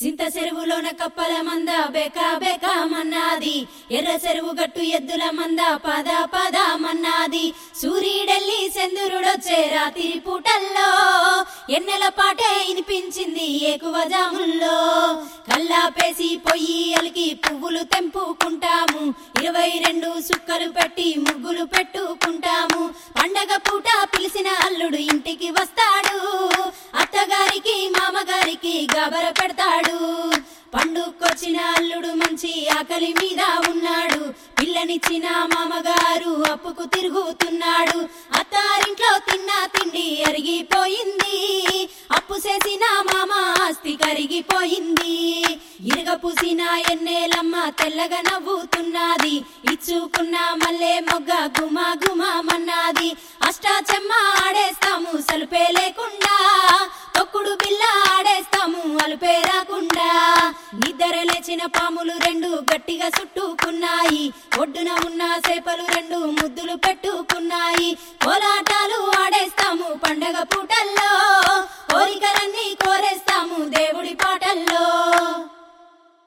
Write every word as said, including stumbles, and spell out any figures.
సింత చెరువులోన కప్పల మంద బేకా బేకా మన్నాది, ఎర్ర చెరువు గట్టు ఎద్దుల మంద పద పద మన్నాది. సూర్యుడెల్లి చంద్రుడొచ్చే రాత్రి పూటల్లో ఎన్నెల పాటే వినిపించింది ఎక్కువ జాముల్లో. కల్లాపేసి పొయ్యి అలికి పువ్వులు తెంపుకుంటాము, ఇరవై రెండు సుక్కలు పెట్టి ముగ్గులు పెట్టుకుంటాము. పండగ పూట పిలిచిన అల్లుడు ఇంటికి వస్తాడు, అత్తగారికి మామగారికి గాబర పెడతాడు. పండుకొచ్చిన అల్లుడు మంచి ఆకలి మీద ఉన్నాడు, పిల్లనిచ్చిన మామగారు అప్పుకు తిరుగుతున్నాడు. అత్తారింట్లో తిన్న తిండి అరిగిపోయింది, అప్పు చేసిన మామ ఆస్తి కరిగిపోయింది. ఇరుగ పూసిన ఎన్నేలమ్మ తెల్లగా నవ్వుతున్నది, ఇచ్చుకున్న మల్లె మొగ్గ గుమ గుమమన్నది. అష్టాచెమ్మ ఆడేస్తాము సలుపే లేకుండా, తొక్కుడు బిల్ల ఆడేస్తాము అలుపే రాకుండా. నిద్ర లేచిన పాములు రెండు గట్టిగా చుట్టుకున్నాయి, ఒడ్డున ఉన్న చేపలు రెండు ముద్దులు పెట్టుకున్నాయి. కోలాటాలు ఆడేస్తాము పండగ పూటల్లో,